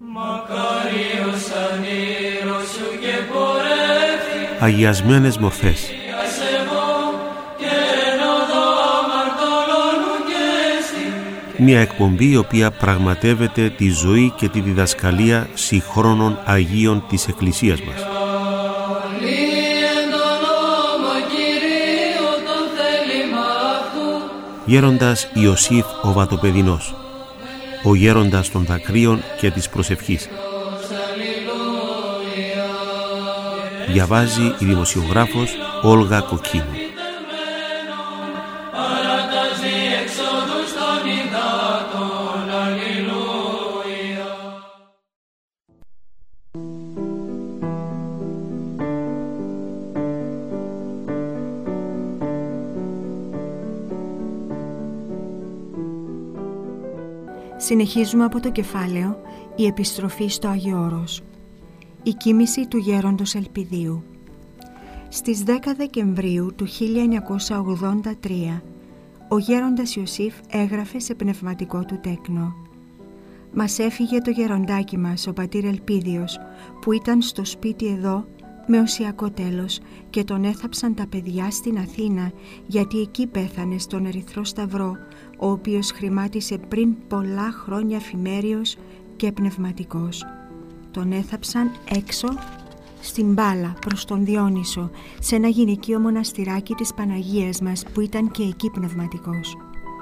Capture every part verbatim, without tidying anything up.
Αγιασμένες μορφές. Μια εκπομπή η οποία πραγματεύεται τη ζωή και τη διδασκαλία συγχρόνων Αγίων της Εκκλησίας μας. Γέροντας Ιωσήφ ο Βατοπεδινός, ο γέροντας των δακρύων και της προσευχής. Διαβάζει η δημοσιογράφος Όλγα Κοκκίνου. Συνεχίζουμε από το κεφάλαιο «Η επιστροφή στο Άγιο Όρος». Η κοίμηση του γέροντος Ελπιδίου. Στις δέκα Δεκεμβρίου του χίλια εννιακόσια ογδόντα τρία, ο γέροντας Ιωσήφ έγραφε σε πνευματικό του τέκνο: «Μας έφυγε το γεροντάκι μας, ο πατήρ Ελπίδιος, που ήταν στο σπίτι εδώ με οσιακό τέλος και τον έθαψαν τα παιδιά στην Αθήνα, γιατί εκεί πέθανε στον Ερυθρό Σταυρό, ο οποίος χρημάτισε πριν πολλά χρόνια φημέριος και πνευματικός. Τον έθαψαν έξω στην Μπάλα προς τον Διόνυσο, σε ένα γυναικείο μοναστηράκι της Παναγίας μας που ήταν και εκεί πνευματικός».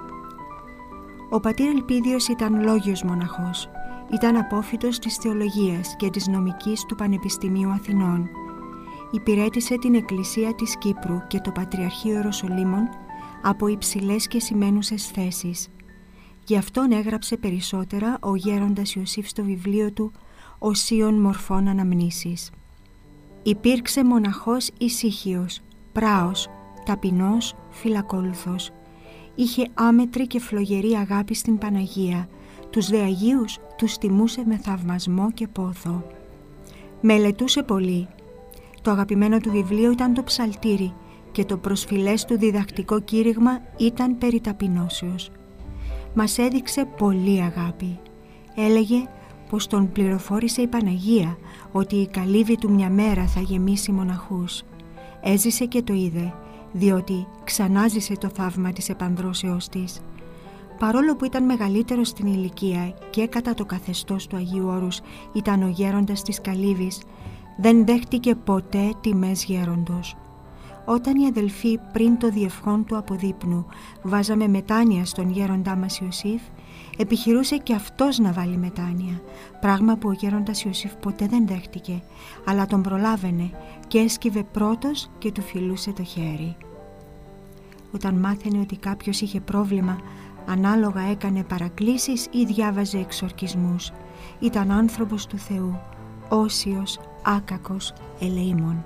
Ο πατήρ Ελπίδιος ήταν λόγιος μοναχός. Ήταν απόφοιτος της θεολογίας και της νομικής του Πανεπιστημίου Αθηνών. Υπηρέτησε την Εκκλησία της Κύπρου και το Πατριαρχείο Ιεροσολύμων από υψηλές και σημαίνουσες θέσεις. Γι' αυτόν έγραψε περισσότερα ο γέροντας Ιωσήφ στο βιβλίο του «Οσίων μορφών αναμνήσεις». Υπήρξε μοναχός ησύχιος, πράος, ταπεινός, φιλακόλουθος. Είχε άμετρη και φλογερή αγάπη στην Παναγία. Τους δε Αγίους τους τιμούσε με θαυμασμό και πόθο. Μελετούσε πολύ. Το αγαπημένο του βιβλίο ήταν το Ψαλτήρι και το προσφυλές του διδακτικό κήρυγμα ήταν περί ταπεινώσεως. Μας έδειξε πολύ αγάπη. Έλεγε πως τον πληροφόρησε η Παναγία ότι η καλύβη του μια μέρα θα γεμίσει μοναχούς. Έζησε και το είδε, διότι ξανάζησε το θαύμα της επανδρώσεώς της. Παρόλο που ήταν μεγαλύτερος στην ηλικία και κατά το καθεστώς του Αγίου Όρους ήταν ο γέροντας της Καλύβης, δεν δέχτηκε ποτέ τιμές γέροντος. Όταν οι αδελφοί πριν το διευχόν του αποδείπνου βάζαμε μετάνοια στον γέροντά μας Ιωσήφ, επιχειρούσε και αυτός να βάλει μετάνοια, πράγμα που ο γέροντας Ιωσήφ ποτέ δεν δέχτηκε, αλλά τον προλάβαινε και έσκυβε πρώτος και του φιλούσε το χέρι. Όταν μάθαινε ότι κάποιος είχε πρόβλημα, ανάλογα έκανε παρακλήσεις ή διάβαζε εξορκισμούς. Ήταν άνθρωπος του Θεού, όσιος, άκακος, ελεήμων.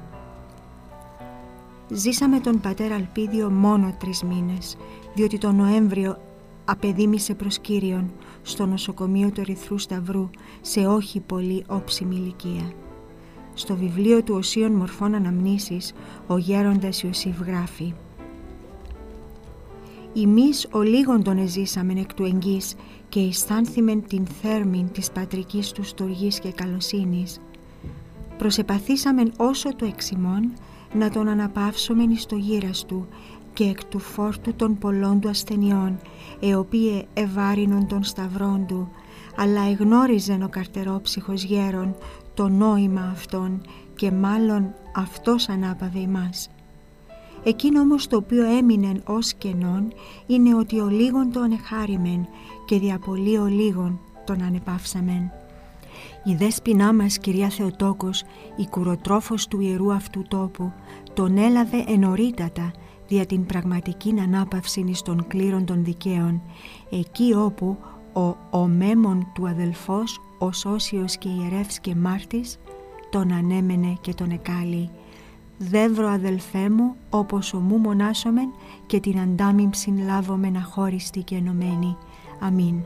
Ζήσαμε τον πατέρα Ελπίδιο μόνο τρεις μήνες, διότι τον Νοέμβριο απεδίμησε προς Κύριον στο νοσοκομείο του Ερυθρού Σταυρού σε όχι πολύ όψιμη ηλικία. Στο βιβλίο του «Οσίων μορφών αναμνήσεις» ο γέροντας Ιωσήφ γράφει: «Εμείς ολίγον τον εζήσαμεν εκ του εγγύς και αισθάνθημεν την θέρμην της πατρικής του στοργής και καλοσύνης. Προσεπαθήσαμεν όσο το εξημών να τον αναπαύσομεν εις το γύρας του και εκ του φόρτου των πολλών του ασθενειών, οι οποίοι ευάρινον των σταυρών του, αλλά εγνώριζεν ο καρτερόψυχος γέρον το νόημα αυτών και μάλλον αυτός ανάπαυε ημάς. Εκείνο όμως το οποίο έμεινε ως κενόν είναι ότι ο λίγον τον εχάριμεν και δια πολύ ο λίγον τον ανεπαύσαμεν. Η δέσποινά μας, κυρία Θεοτόκος, η κουροτρόφος του ιερού αυτού τόπου, τον έλαβε ενωρίτατα δια την πραγματική ανάπαυση εις των κλήρων των δικαίων, εκεί όπου ο ομέμον του αδελφός, ως όσιος και ιερεύς και μάρτης, τον ανέμενε και τον εκάλει. Δεύρο αδελφέ μου, όπως ομού μονάσομεν και την αντάμιμψην λάβομεν αχώριστη και ενωμένη. Αμήν.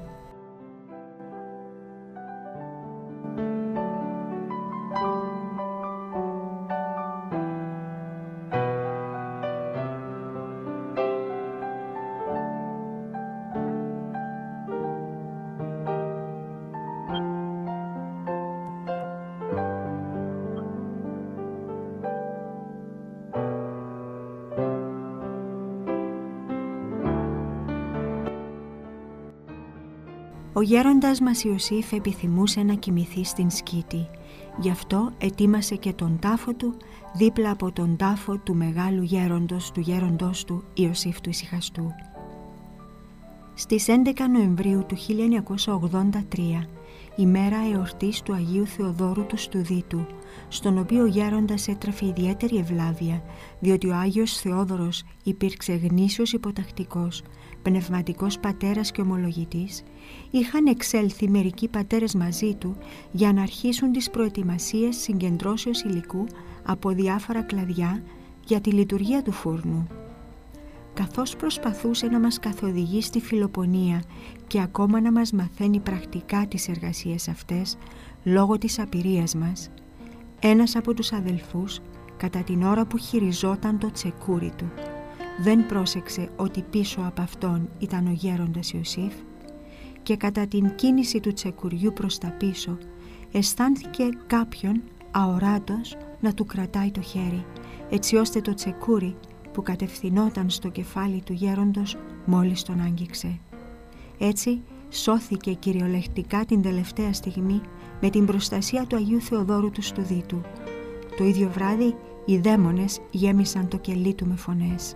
Ο γέροντας μας Ιωσήφ επιθυμούσε να κοιμηθεί στην Σκήτη. Γι' αυτό ετοίμασε και τον τάφο του δίπλα από τον τάφο του μεγάλου γέροντος του γέροντός του Ιωσήφ του Ησυχαστού. Στις έντεκα Νοεμβρίου του χίλια εννιακόσια ογδόντα τρία, ημέρα εορτής του Αγίου Θεοδόρου του Στουδίτου, στον οποίο ο γέροντας έτρεφε ιδιαίτερη ευλάβεια, διότι ο Άγιος Θεόδωρος υπήρξε γνήσιος υποτακτικός, πνευματικός πατέρας και ομολογητής, είχαν εξέλθει μερικοί πατέρες μαζί του για να αρχίσουν τις προετοιμασίες συγκεντρώσεως υλικού από διάφορα κλαδιά για τη λειτουργία του φούρνου. Καθώς προσπαθούσε να μας καθοδηγεί στη φιλοπονία και ακόμα να μας μαθαίνει πρακτικά τις εργασίες αυτές, λόγω της απειρίας μας, ένας από τους αδελφούς, κατά την ώρα που χειριζόταν το τσεκούρι του, δεν πρόσεξε ότι πίσω από αυτόν ήταν ο γέροντας Ιωσήφ και κατά την κίνηση του τσεκουριού προς τα πίσω αισθάνθηκε κάποιον αοράτος να του κρατάει το χέρι, έτσι ώστε το τσεκούρι που κατευθυνόταν στο κεφάλι του γέροντος μόλις τον άγγιξε. Έτσι σώθηκε κυριολεκτικά την τελευταία στιγμή με την προστασία του Αγίου Θεοδόρου του Στουδίτου. Το ίδιο βράδυ οι δαίμονες γέμισαν το κελί του με φωνές.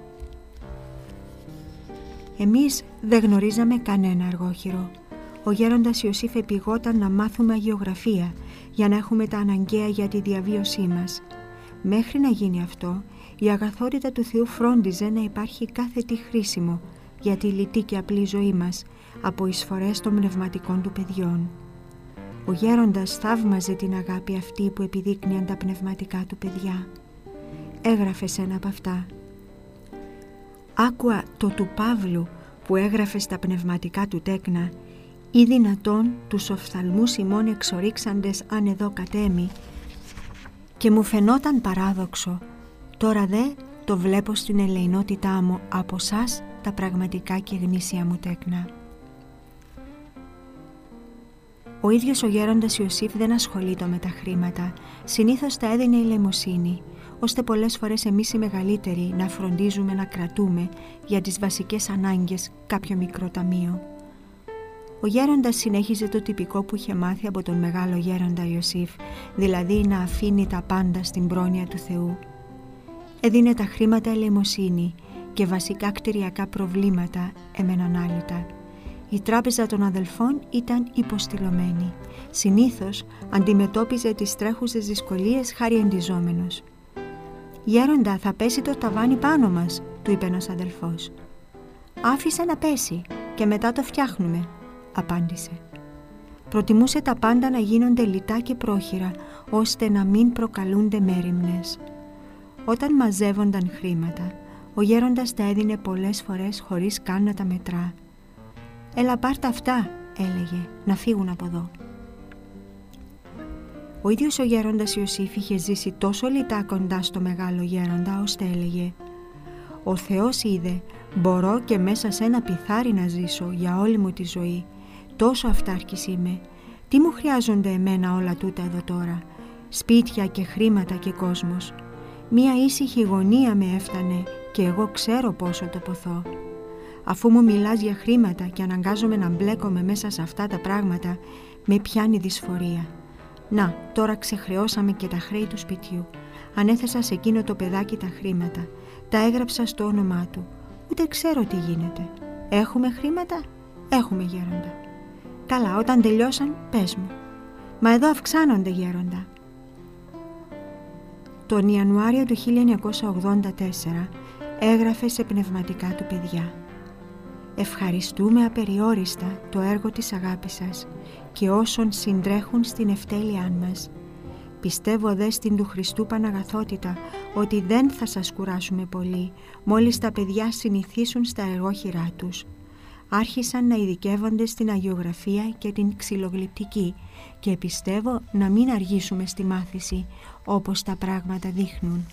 Εμείς δεν γνωρίζαμε κανένα αργόχειρο. Ο γέροντας Ιωσήφ επηγόταν να μάθουμε αγιογραφία για να έχουμε τα αναγκαία για τη διαβίωσή μας. Μέχρι να γίνει αυτό, η αγαθότητα του Θεού φρόντιζε να υπάρχει κάθε τι χρήσιμο για τη λιτή και απλή ζωή μας από εισφορές των πνευματικών του παιδιών. Ο γέροντας θαύμαζε την αγάπη αυτή που επιδείκνυαν τα πνευματικά του παιδιά. Έγραφε σε ένα από αυτά. «Άκουα το του Παύλου που έγραφε στα πνευματικά του τέκνα, ή δυνατόν τους οφθαλμούς ημών εξορίξαντες αν εδώ κατέμει, και μου φαινόταν παράδοξο. Τώρα δε το βλέπω στην ελεηνότητά μου από σας τα πραγματικά και γνήσια μου τέκνα». Ο ίδιος ο γέροντας Ιωσήφ δεν ασχολείται με τα χρήματα, συνήθως τα έδινε η ελεημοσύνη, ώστε πολλές φορές εμείς οι μεγαλύτεροι να φροντίζουμε να κρατούμε για τις βασικές ανάγκες κάποιο μικρό ταμείο. Ο γέροντας συνέχιζε το τυπικό που είχε μάθει από τον μεγάλο γέροντα Ιωσήφ, δηλαδή να αφήνει τα πάντα στην πρόνοια του Θεού. Έδινε τα χρήματα ελεημοσύνη και βασικά κτηριακά προβλήματα έμεναν άλυτα. Η τράπεζα των αδελφών ήταν υποστηλωμένη. Συνήθως αντιμετώπιζε τις τρέχουσες δυσκολίες χαριεντιζόμενος. «Γέροντα, θα πέσει το ταβάνι πάνω μας», του είπε ένας αδελφός. «Άφησε να πέσει και μετά το φτιάχνουμε», απάντησε. Προτιμούσε τα πάντα να γίνονται λιτά και πρόχειρα, ώστε να μην προκαλούνται μέριμνες. Όταν μαζεύονταν χρήματα, ο γέροντας τα έδινε πολλές φορές χωρίς καν να τα μετρά. «Έλα πάρ' τα αυτά», έλεγε, «να φύγουν από εδώ». Ο ίδιος ο γέροντας Ιωσήφ είχε ζήσει τόσο λιτά κοντά στο μεγάλο γέροντα, ώστε έλεγε «Ο Θεός είδε, μπορώ και μέσα σε ένα πιθάρι να ζήσω για όλη μου τη ζωή. Τόσο αυτάρκης είμαι. Τι μου χρειάζονται εμένα όλα τούτα εδώ τώρα, σπίτια και χρήματα και κόσμος. Μία ήσυχη γωνία με έφτανε και εγώ ξέρω πόσο το ποθώ. Αφού μου μιλάς για χρήματα και αναγκάζομαι να μπλέκομαι μέσα σε αυτά τα πράγματα, με πιάνει δυσφορία. Να, τώρα ξεχρεώσαμε και τα χρέη του σπιτιού. Ανέθεσα σε εκείνο το παιδάκι τα χρήματα. Τα έγραψα στο όνομά του. Ούτε ξέρω τι γίνεται. Έχουμε χρήματα? Έχουμε, γέροντα. Καλά, όταν τελειώσαν, πες μου. Μα εδώ αυξάνονται, γέροντα. Τον Ιανουάριο του χίλια εννιακόσια ογδόντα τέσσερα έγραφε σε πνευματικά του παιδιά. «Ευχαριστούμε απεριόριστα το έργο της αγάπης σας και όσων συντρέχουν στην ευτέλειά μας. Πιστεύω δε στην του Χριστού Παναγαθότητα ότι δεν θα σας κουράσουμε πολύ μόλις τα παιδιά συνηθίσουν στα εργόχειρά τους. Άρχισαν να ειδικεύονται στην αγιογραφία και την ξυλογλυπτική και πιστεύω να μην αργήσουμε στη μάθηση όπως τα πράγματα δείχνουν».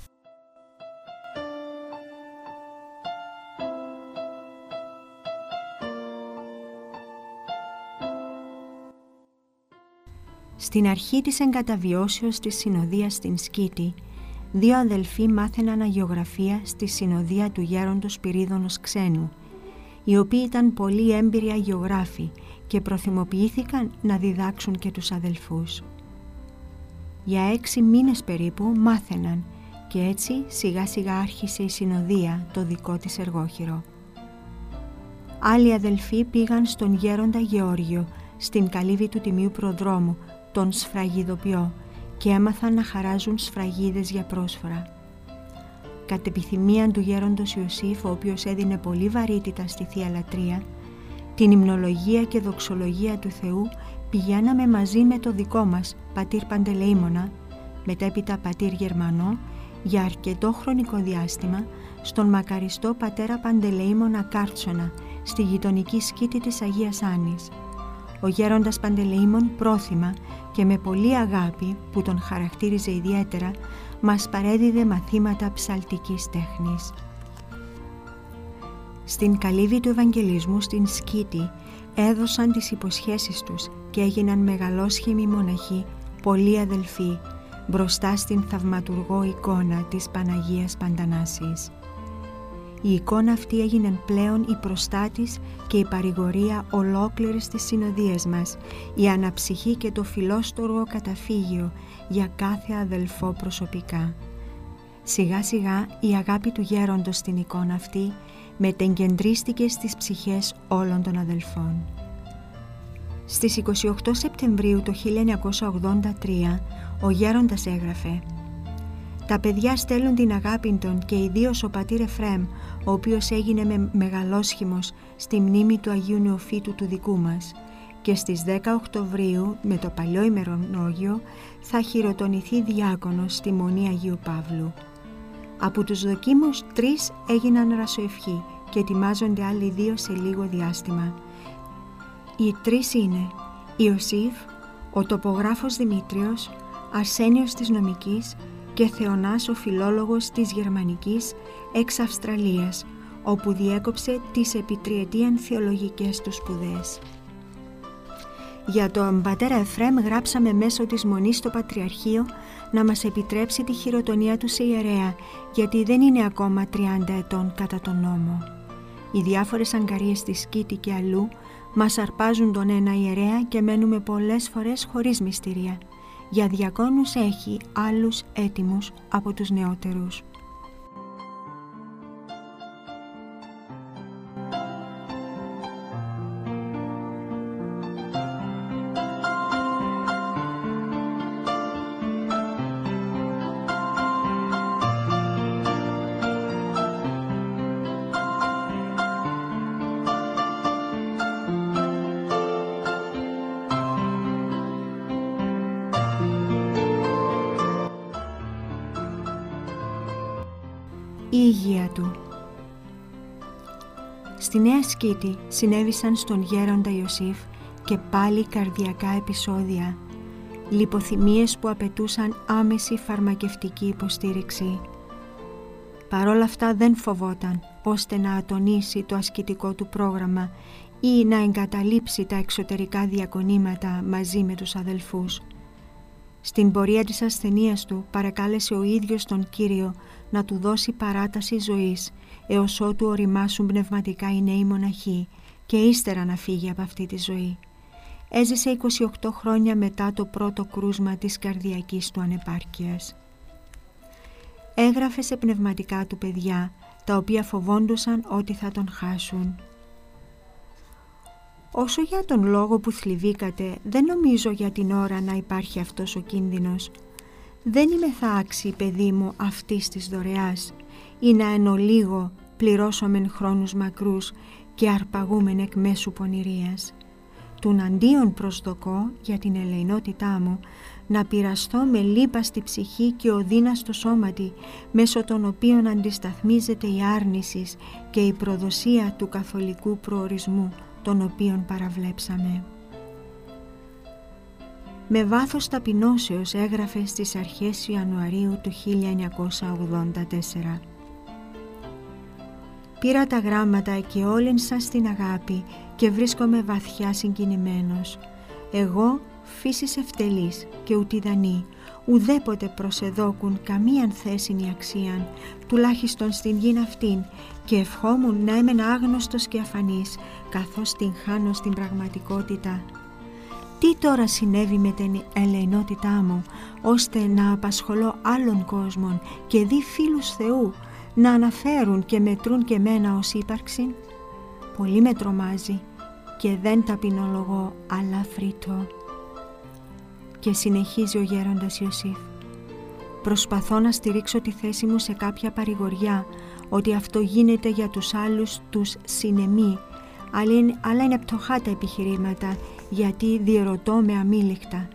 Στην αρχή της εγκαταβιώσεως της συνοδείας στην Σκήτη, δύο αδελφοί μάθαιναν αγιογραφία στη συνοδεία του γέροντος Σπυρίδωνος Ξένου, οι οποίοι ήταν πολύ έμπειροι αγιογράφοι και προθυμοποιήθηκαν να διδάξουν και τους αδελφούς. Για έξι μήνες περίπου μάθαιναν και έτσι σιγά σιγά άρχισε η συνοδεία, το δικό της εργόχειρο. Άλλοι αδελφοί πήγαν στον γέροντα Γεώργιο, στην καλύβη του Τιμίου Προδρόμου, τον σφραγιδοποιό, και έμαθαν να χαράζουν σφραγίδες για πρόσφορα. Κατ' επιθυμίαν του γέροντος Ιωσήφ, ο οποίος έδινε πολύ βαρύτητα στη Θεία Λατρεία, την υμνολογία και δοξολογία του Θεού πηγαίναμε μαζί με το δικό μας πατήρ Παντελεήμονα, μετέπειτα πατήρ Γερμανό, για αρκετό χρονικό διάστημα στον μακαριστό πατέρα Παντελεήμονα Κάρτσονα, στη γειτονική σκήτη της Αγίας Άννης. Ο γέροντας Παντελεήμων πρόθυμα και με πολλή αγάπη που τον χαρακτήριζε ιδιαίτερα, μας παρέδιδε μαθήματα ψαλτικής τέχνης. Στην καλύβη του Ευαγγελισμού στην σκήτη έδωσαν τις υποσχέσεις τους και έγιναν μεγαλόσχημοι μοναχοί, πολλοί αδελφοί, μπροστά στην θαυματουργό εικόνα της Παναγίας Παντανάσης. Η εικόνα αυτή έγινε πλέον η προστάτης και η παρηγορία ολόκληρης της συνοδείας μας, η αναψυχή και το φιλόστοργο καταφύγιο για κάθε αδελφό προσωπικά. Σιγά σιγά η αγάπη του γέροντος στην εικόνα αυτή μετεγκεντρίστηκε στις ψυχές όλων των αδελφών. Στις είκοσι οκτώ Σεπτεμβρίου του χίλια εννιακόσια ογδόντα τρία ο γέροντας έγραφε: «Τα παιδιά στέλνουν την αγάπη των και ιδίως ο πατήρ Εφραίμ, ο οποίος έγινε με μεγαλόσχημος στη μνήμη του Αγίου Νεοφύτου του δικού μας, και στις δέκα Οκτωβρίου με το παλιό ημερολόγιο θα χειροτονηθεί διάκονος στη Μονή Αγίου Παύλου. Από τους δοκίμους τρεις έγιναν ρασοευχοί και ετοιμάζονται άλλοι δύο σε λίγο διάστημα. Οι τρεις είναι Ιωσήφ, ο τοπογράφος Δημήτριος, Αρσένιος της Νομικής και Θεωνάς ο φιλόλογος της Γερμανικής εξ Αυστραλίας, όπου διέκοψε τις επιτριετίαν θεολογικές του σπουδές». Για τον πατέρα Εφραίμ γράψαμε μέσω της Μονής στο Πατριαρχείο να μας επιτρέψει τη χειροτονία του σε ιερέα, γιατί δεν είναι ακόμα τριάντα ετών κατά τον νόμο. Οι διάφορες αγκαρίες στη σκήτη και αλλού μας αρπάζουν τον ένα ιερέα και μένουμε πολλές φορές χωρίς μυστηρία. Για διακόνους έχει άλλους έτοιμους από τους νεότερους. Η υγεία του. Στη Νέα Σκήτη συνέβησαν στον γέροντα Ιωσήφ και πάλι καρδιακά επεισόδια, λιποθυμίες που απαιτούσαν άμεση φαρμακευτική υποστήριξη. Παρόλα αυτά δεν φοβόταν ώστε να ατονίσει το ασκητικό του πρόγραμμα ή να εγκαταλείψει τα εξωτερικά διακονήματα μαζί με τους αδελφούς. Στην πορεία της ασθενείας του παρακάλεσε ο ίδιος τον Κύριο να του δώσει παράταση ζωής έως ότου οριμάσουν πνευματικά οι νέοι μοναχοί και ύστερα να φύγει από αυτή τη ζωή. Έζησε είκοσι οκτώ χρόνια μετά το πρώτο κρούσμα της καρδιακής του ανεπάρκειας. Έγραφε σε πνευματικά του παιδιά, τα οποία φοβόντουσαν ότι θα τον χάσουν. Όσο για τον λόγο που θλιβήκατε, δεν νομίζω για την ώρα να υπάρχει αυτός ο κίνδυνος. Δεν είμαι θα άξιοι, παιδί μου, αυτής της δωρεάς, ή να εν ολίγο πληρώσομεν χρόνους μακρούς και αρπαγούμεν εκ μέσου πονηρίας. Τουν αντίον προσδοκώ για την ελεηνότητά μου να πειραστώ με λύπα στη ψυχή και οδύνα στο σώματι, μέσω των οποίων αντισταθμίζεται η άρνησης και η προδοσία του καθολικού προορισμού, τον οποίον παραβλέψαμε. Με βάθος ταπεινώσεως έγραφε στις αρχές Ιανουαρίου του χίλια εννιακόσια ογδόντα τέσσερα. Πήρα τα γράμματα και όλην σας την αγάπη και βρίσκομαι βαθιά συγκινημένος. Εγώ, φύσης ευτελής και ουτιδανή, ουδέποτε προσεδόκουν καμίαν θέσινη αξίαν, τουλάχιστον στην γην αυτήν, και ευχόμουν να έμεν άγνωστος και αφανής, καθώς την χάνω στην πραγματικότητα. Τι τώρα συνέβη με την ελεηνότητά μου, ώστε να απασχολώ άλλων κόσμων και δι φίλους Θεού να αναφέρουν και μετρούν και μένα ως ύπαρξην? Πολύ με τρομάζει και δεν ταπεινολογώ, αλλά φρύτω. Και συνεχίζει ο γέροντας Ιωσήφ. Προσπαθώ να στηρίξω τη θέση μου σε κάποια παρηγοριά, ότι αυτό γίνεται για τους άλλους τους συνεμεί, αλλά είναι πτωχά τα επιχειρήματα, γιατί διερωτώ με αμήλικτα.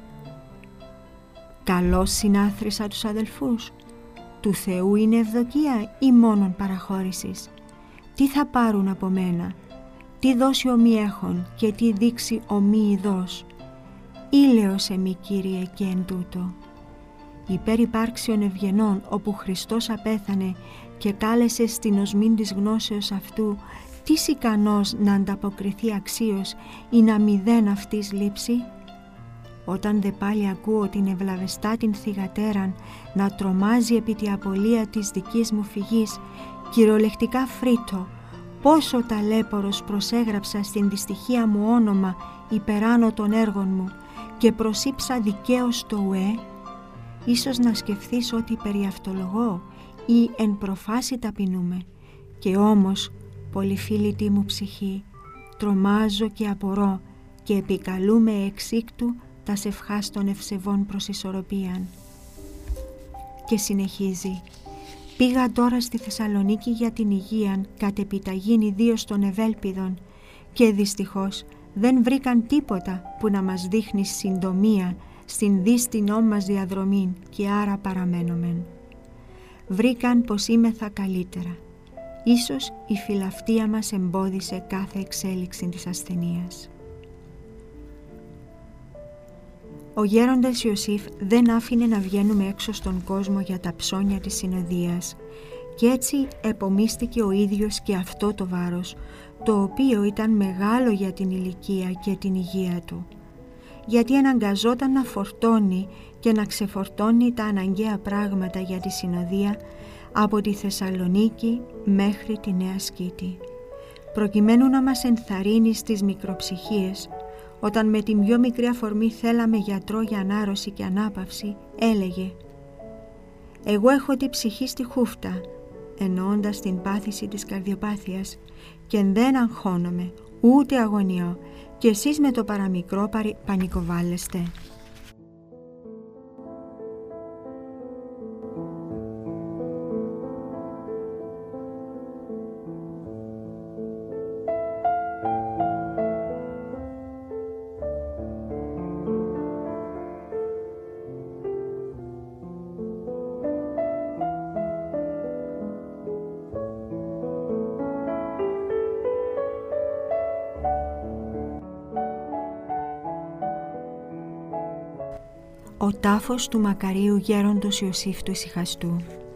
Καλώς συνάθρησα τους αδελφούς. Του Θεού είναι ευδοκία ή μόνον παραχώρησης? Τι θα πάρουν από μένα? Τι δώσει ο μη έχων και τι δείξει ο μη ειδός? Ήλεος εμεί, Κύριε, και εν τούτο. Υπέρ υπάρξεων ευγενών, όπου Χριστός απέθανε και κάλεσε στην οσμήν της γνώσεως αυτού, τις ικανός να ανταποκριθεί αξίως ή να μηδέν αυτής λείψει? Όταν δε πάλι ακούω την ευλαβεστά την θυγατέραν να τρομάζει επί τη απολία της δικής μου φυγής, κυριολεκτικά φρύτω, πόσο ταλέπορος προσέγραψα στην δυστυχία μου όνομα υπεράνω των έργων μου και προσήψα δικαίως το ουέ? Ίσως να σκεφθείς ότι περιαυτολογώ ή εν προφάση ταπεινούμε, και όμως, πολυφίλητη μου ψυχή, τρομάζω και απορώ και επικαλούμε εξήκτου τα σευχάς των ευσεβών προς ισορροπίαν. Και συνεχίζει. Πήγα τώρα στη Θεσσαλονίκη για την υγείαν, κατ' επιταγήν ιδίως των ευέλπιδων, και δυστυχώς δεν βρήκαν τίποτα που να μας δείχνει συντομία στην δύστηνό μας διαδρομή, και άρα παραμένομεν. Βρήκαν πως είμεθα καλύτερα. Ίσως η φιλαυτία μας εμπόδισε κάθε εξέλιξη της ασθενείας. Ο γέροντας Ιωσήφ δεν άφηνε να βγαίνουμε έξω στον κόσμο για τα ψώνια της συνοδείας, και έτσι επομίστηκε ο ίδιος και αυτό το βάρος, το οποίο ήταν μεγάλο για την ηλικία και την υγεία του, γιατί αναγκαζόταν να φορτώνει και να ξεφορτώνει τα αναγκαία πράγματα για τη συνοδεία από τη Θεσσαλονίκη μέχρι τη Νέα Σκήτη, προκειμένου να μας ενθαρρύνει στις μικροψυχίες. Όταν με την πιο μικρή αφορμή θέλαμε γιατρό για ανάρρωση και ανάπαυση, έλεγε «Εγώ έχω τη ψυχή στη χούφτα», εννοώντας την πάθηση της καρδιοπάθειας, «και δεν αγχώνομαι, ούτε αγωνιώ, και εσείς με το παραμικρό παρι... πανικοβάλλεστε». Ο τάφος του μακαρίου γέροντος Ιωσήφ του Ησυχαστού.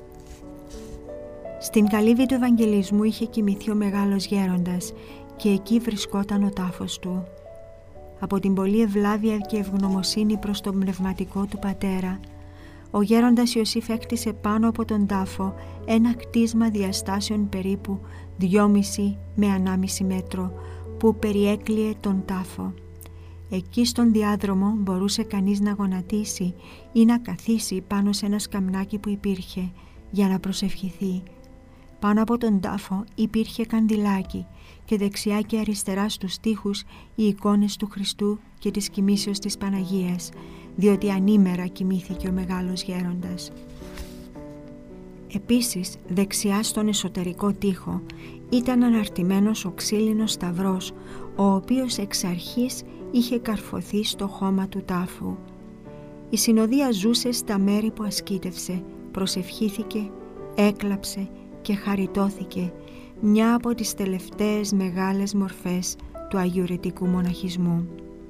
Στην καλύβη του Ευαγγελισμού είχε κοιμηθεί ο μεγάλος γέροντας και εκεί βρισκόταν ο τάφος του. Από την πολλή ευλάβεια και ευγνωμοσύνη προς τον πνευματικό του πατέρα, ο γέροντας Ιωσήφ έκτισε πάνω από τον τάφο ένα κτίσμα διαστάσεων περίπου δυόμισι με ανάμιση μέτρο που περιέκλειε τον τάφο. Εκεί στον διάδρομο μπορούσε κανείς να γονατίσει ή να καθίσει πάνω σε ένα σκαμνάκι που υπήρχε για να προσευχηθεί. Πάνω από τον τάφο υπήρχε καντιλάκι και δεξιά και αριστερά στους τοίχους οι εικόνες του Χριστού και της κοιμήσεως της Παναγίας, διότι ανήμερα κοιμήθηκε ο μεγάλος γέροντας. Επίσης, δεξιά στον εσωτερικό τοίχο ήταν αναρτημένος ο ξύλινος σταυρός, ο οποίος εξ αρχής είχε καρφωθεί στο χώμα του τάφου. Η συνοδεία ζούσε στα μέρη που ασκήτευσε, προσευχήθηκε, έκλαψε και χαριτώθηκε, μια από τις τελευταίες μεγάλες μορφές του αγιορετικού μοναχισμού.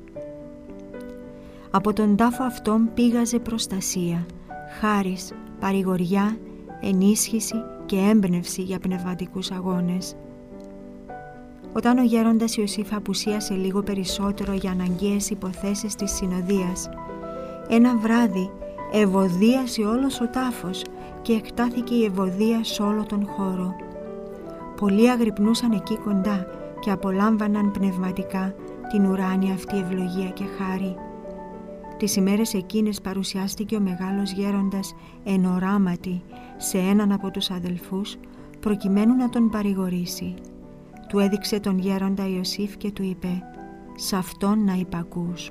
Από τον τάφο αυτόν πήγαζε προστασία, χάρις, παρηγοριά, ενίσχυση και έμπνευση για πνευματικούς αγώνες. Όταν ο γέροντας Ιωσήφ απουσίασε λίγο περισσότερο για αναγκαίες υποθέσεις της συνοδείας, ένα βράδυ ευωδίασε όλος ο τάφος και εκτάθηκε η ευωδία σε όλο τον χώρο. Πολλοί αγρυπνούσαν εκεί κοντά και απολάμβαναν πνευματικά την ουράνια αυτή ευλογία και χάρη. Τις ημέρες εκείνες παρουσιάστηκε ο μεγάλος γέροντας εν οράματι σε έναν από τους αδελφούς, προκειμένου να τον παρηγορήσει. Του έδειξε τον γέροντα Ιωσήφ και του είπε «Σ' αυτόν να υπακούς».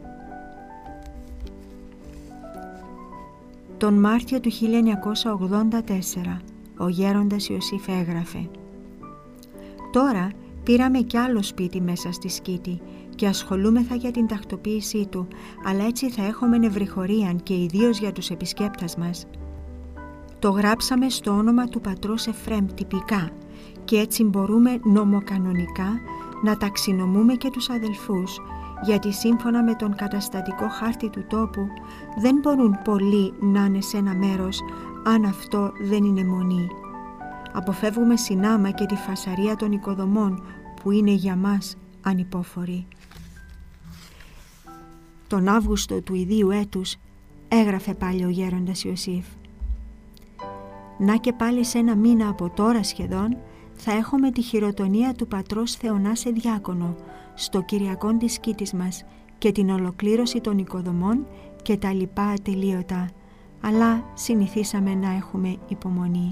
Τον Μάρτιο του χίλια εννιακόσια ογδόντα τέσσερα ο γέροντας Ιωσήφ έγραφε «Τώρα πήραμε κι άλλο σπίτι μέσα στη Σκήτη και ασχολούμεθα για την τακτοποίησή του, αλλά έτσι θα έχουμε νευρυχωρίαν και ιδίως για τους επισκέπτες μας. Το γράψαμε στο όνομα του πατρός Εφραίμ τυπικά και έτσι μπορούμε νομοκανονικά να ταξινομούμε και τους αδελφούς, γιατί σύμφωνα με τον καταστατικό χάρτη του τόπου δεν μπορούν πολλοί να είναι σε ένα μέρος αν αυτό δεν είναι μονή. Αποφεύγουμε συνάμα και τη φασαρία των οικοδομών που είναι για μας ανυπόφοροι». Τον Αύγουστο του ιδίου έτους έγραφε πάλι ο γέροντας Ιωσήφ «Να και πάλι σε ένα μήνα από τώρα σχεδόν θα έχουμε τη χειροτονία του πατρός Θεονάσε διάκονο στο Κυριακόν της Σκήτης μας και την ολοκλήρωση των οικοδομών και τα λοιπά ατελείωτα, αλλά συνηθίσαμε να έχουμε υπομονή».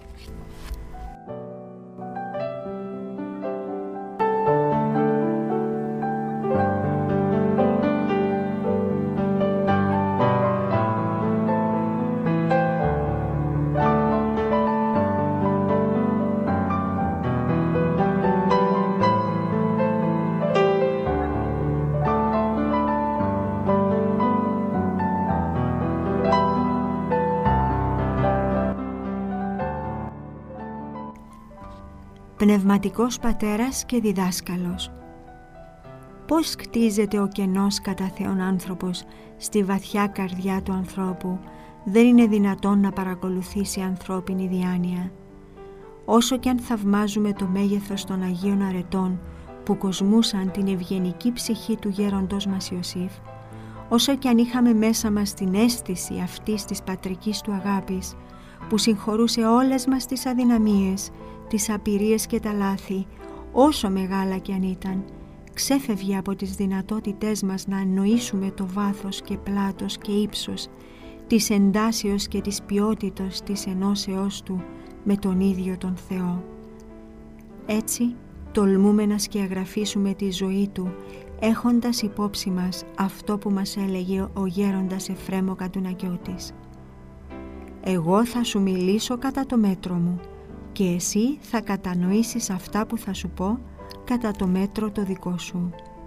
Πνευματικός πατέρας και διδάσκαλος. Πώς κτίζεται ο κενός κατά Θεόν άνθρωπος στη βαθιά καρδιά του ανθρώπου, δεν είναι δυνατόν να παρακολουθήσει ανθρώπινη διάνοια. Όσο και αν θαυμάζουμε το μέγεθος των Αγίων Αρετών που κοσμούσαν την ευγενική ψυχή του γέροντος μας Ιωσήφ, όσο και αν είχαμε μέσα μας την αίσθηση αυτής της πατρικής του αγάπης που συγχωρούσε όλες μας τις αδυναμίες, τις απειρίες και τα λάθη, όσο μεγάλα κι αν ήταν, ξέφευγε από τις δυνατότητές μας να εννοήσουμε το βάθος και πλάτος και ύψος της εντάσεως και της ποιότητος της ενώσεώς του με τον ίδιο τον Θεό. Έτσι τολμούμε να σκιαγραφίσουμε τη ζωή του έχοντας υπόψη μας αυτό που μας έλεγε ο γέροντας Εφραίμ ο Κατουνακιώτης. «Εγώ θα σου μιλήσω κατά το μέτρο μου και εσύ θα κατανοήσεις αυτά που θα σου πω κατά το μέτρο το δικό σου».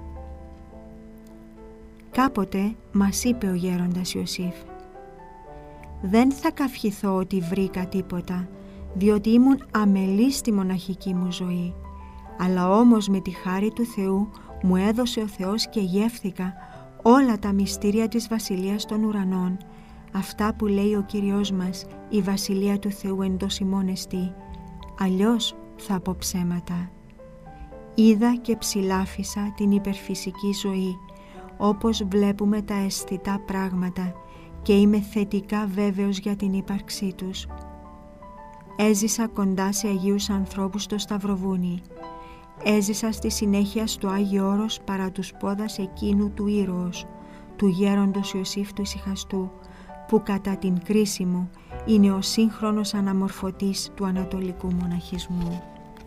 Κάποτε μας είπε ο γέροντας Ιωσήφ «Δεν θα καυχηθώ ότι βρήκα τίποτα, διότι ήμουν αμελής στη μοναχική μου ζωή, αλλά όμως με τη χάρη του Θεού μου έδωσε ο Θεός και γεύθηκα όλα τα μυστήρια της Βασιλείας των Ουρανών, αυτά που λέει ο Κύριος μας, η Βασιλεία του Θεού εντός ημών εστί, αλλιώς θα πω ψέματα. Είδα και ψηλάφισα την υπερφυσική ζωή, όπως βλέπουμε τα αισθητά πράγματα και είμαι θετικά βέβαιος για την ύπαρξή τους. Έζησα κοντά σε Αγίους ανθρώπους στο Σταυροβούνι. Έζησα στη συνέχεια στο Άγιο Όρος παρά τους πόδας εκείνου του ήρωος, του γέροντος Ιωσήφ του Ησυχαστού, που κατά την κρίση μου είναι ο σύγχρονος αναμορφωτής του ανατολικού μοναχισμού.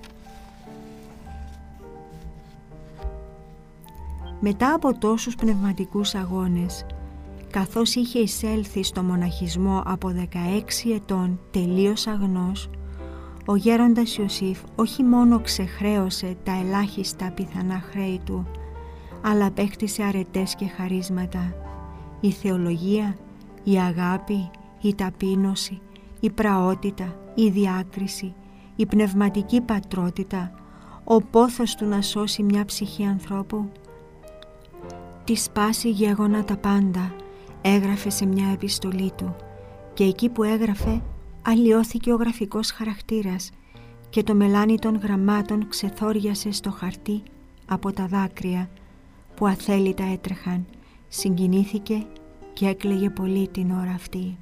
Μετά από τόσους πνευματικούς αγώνες, καθώς είχε εισέλθει στο μοναχισμό από δεκαέξι ετών τελείως αγνός, ο γέροντας Ιωσήφ όχι μόνο ξεχρέωσε τα ελάχιστα πιθανά χρέη του, αλλά απέκτησε αρετές και χαρίσματα. Η θεολογία, η αγάπη, η ταπείνωση, η πραότητα, η διάκριση, η πνευματική πατρότητα, ο πόθος του να σώσει μια ψυχή ανθρώπου. «Τη σπάση γέγονα τα πάντα», έγραφε σε μια επιστολή του, και εκεί που έγραφε αλλοιώθηκε ο γραφικός χαρακτήρας και το μελάνι των γραμμάτων ξεθόριασε στο χαρτί από τα δάκρυα που αθέλητα έτρεχαν. Συγκινήθηκε και έκλαιγε πολύ την ώρα αυτή.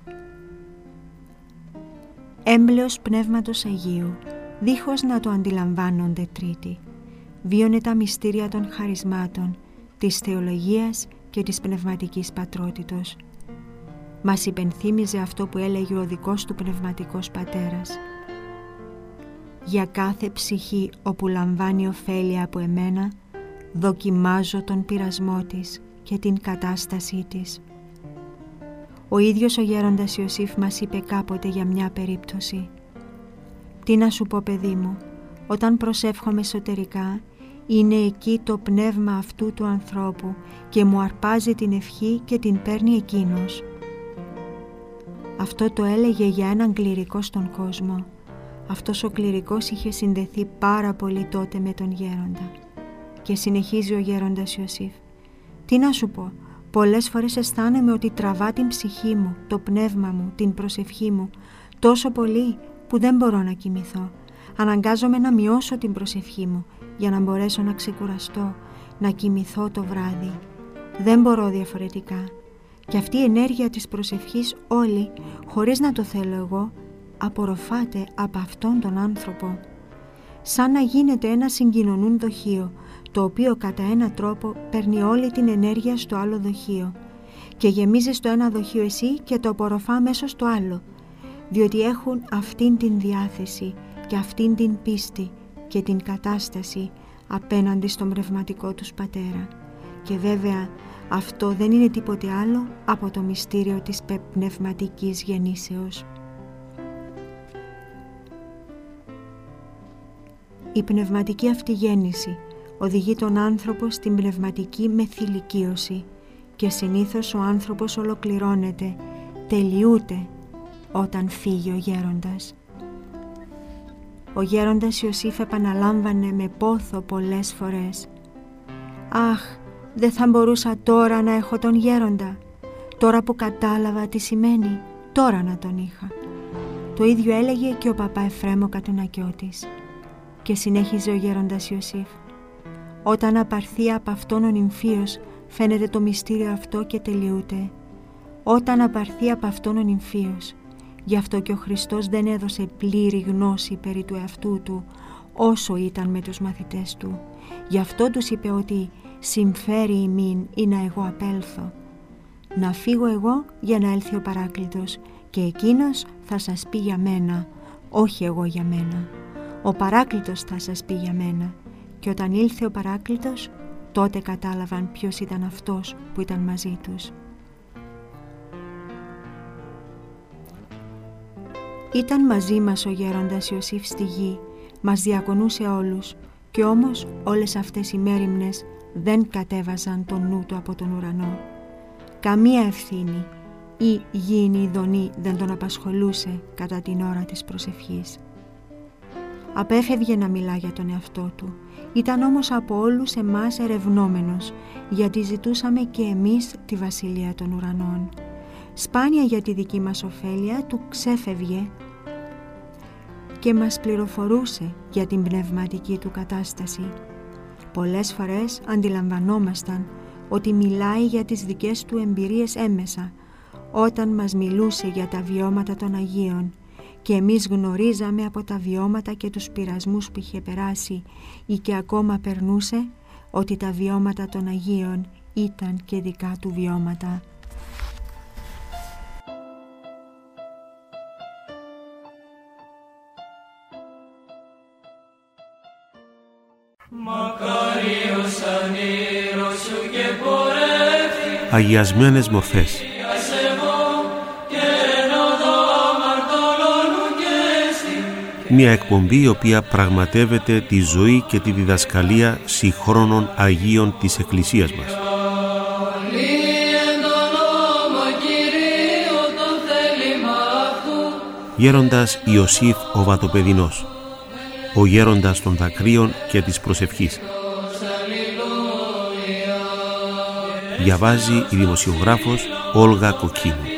Έμπλεος Πνεύματος Αγίου, δίχως να το αντιλαμβάνονται τρίτη, βίωνε τα μυστήρια των χαρισμάτων, της θεολογίας και της πνευματικής πατρότητος. Μας υπενθύμιζε αυτό που έλεγε ο δικός του πνευματικός πατέρας. «Για κάθε ψυχή όπου λαμβάνει ωφέλεια από εμένα, δοκιμάζω τον πειρασμό της και την κατάστασή της». Ο ίδιος ο γέροντας Ιωσήφ μας είπε κάποτε για μια περίπτωση. «Τι να σου πω, παιδί μου, όταν προσεύχομαι εσωτερικά, είναι εκεί το πνεύμα αυτού του ανθρώπου και μου αρπάζει την ευχή και την παίρνει εκείνος». Αυτό το έλεγε για έναν κληρικό στον κόσμο. Αυτός ο κληρικός είχε συνδεθεί πάρα πολύ τότε με τον γέροντα. Και συνεχίζει ο γέροντας Ιωσήφ. «Τι να σου πω, πολλές φορές αισθάνομαι ότι τραβά την ψυχή μου, το πνεύμα μου, την προσευχή μου, τόσο πολύ που δεν μπορώ να κοιμηθώ. Αναγκάζομαι να μειώσω την προσευχή μου για να μπορέσω να ξεκουραστώ, να κοιμηθώ το βράδυ. Δεν μπορώ διαφορετικά. Και αυτή η ενέργεια της προσευχής όλη, χωρίς να το θέλω εγώ, απορροφάται από αυτόν τον άνθρωπο. Σαν να γίνεται ένα συγκοινωνούν δοχείο, το οποίο κατά ένα τρόπο παίρνει όλη την ενέργεια στο άλλο δοχείο και γεμίζει στο ένα δοχείο εσύ και το απορροφά μέσω στο άλλο, διότι έχουν αυτήν την διάθεση και αυτήν την πίστη και την κατάσταση απέναντι στον πνευματικό τους πατέρα. Και βέβαια αυτό δεν είναι τίποτε άλλο από το μυστήριο της πνευματικής γεννήσεως. Η πνευματική αυτή γέννηση οδηγεί τον άνθρωπο στην πνευματική μεθυλικίωση και συνήθως ο άνθρωπος ολοκληρώνεται, τελειούται όταν φύγει ο γέροντας. Ο γέροντας Ιωσήφ επαναλάμβανε με πόθο πολλές φορές: «Αχ, δεν θα μπορούσα τώρα να έχω τον γέροντα, τώρα που κατάλαβα τι σημαίνει, τώρα να τον είχα». Το ίδιο έλεγε και ο παπά Εφραίμ ο Κατουνακιώτης. Και συνέχιζε ο γέροντας Ιωσήφ: «Όταν απαρθεί από αυτόν ο νυμφίος, φαίνεται το μυστήριο αυτό και τελειούται. Όταν απαρθεί από αυτόν ο νυμφίος, γι' αυτό και ο Χριστός δεν έδωσε πλήρη γνώση περί του εαυτού του, όσο ήταν με τους μαθητές του. Γι' αυτό τους είπε ότι συμφέρει ημίν ή να εγώ απέλθω. Να φύγω εγώ για να έλθει ο Παράκλητος και εκείνος θα σας πει για μένα, όχι εγώ για μένα. Ο Παράκλητος θα σας πει για μένα». Και όταν ήλθε ο Παράκλητος, τότε κατάλαβαν ποιος ήταν αυτός που ήταν μαζί τους. Ήταν μαζί μας ο γέροντας Ιωσήφ στη γη, μας διακονούσε όλους, και όμως όλες αυτές οι μέριμνες δεν κατέβαζαν τον νου του από τον ουρανό. Καμία ευθύνη ή γήινη ειδονή δεν τον απασχολούσε κατά την ώρα της προσευχής. Απέφευγε να μιλά για τον εαυτό του. Ήταν όμως από όλους εμάς ερευνόμενος, γιατί ζητούσαμε και εμείς τη βασιλεία των ουρανών. Σπάνια για τη δική μας ωφέλεια του ξέφευγε και μας πληροφορούσε για την πνευματική του κατάσταση. Πολλές φορές αντιλαμβανόμασταν ότι μιλάει για τις δικές του εμπειρίες έμεσα, όταν μας μιλούσε για τα βιώματα των Αγίων, και εμείς γνωρίζαμε από τα βιώματα και τους πειρασμούς που είχε περάσει ή και ακόμα περνούσε, ότι τα βιώματα των Αγίων ήταν και δικά του βιώματα. Μακάριος ανήρος σου και πορεύει, Αγιασμένες μορφές. Μια εκπομπή η οποία πραγματεύεται τη ζωή και τη διδασκαλία συγχρόνων Αγίων της Εκκλησίας μας. Γέροντας Ιωσήφ ο Βατοπεδινός, ο γέροντας των δακρύων και της προσευχής. Διαβάζει η δημοσιογράφος Όλγα Κοκκίνου.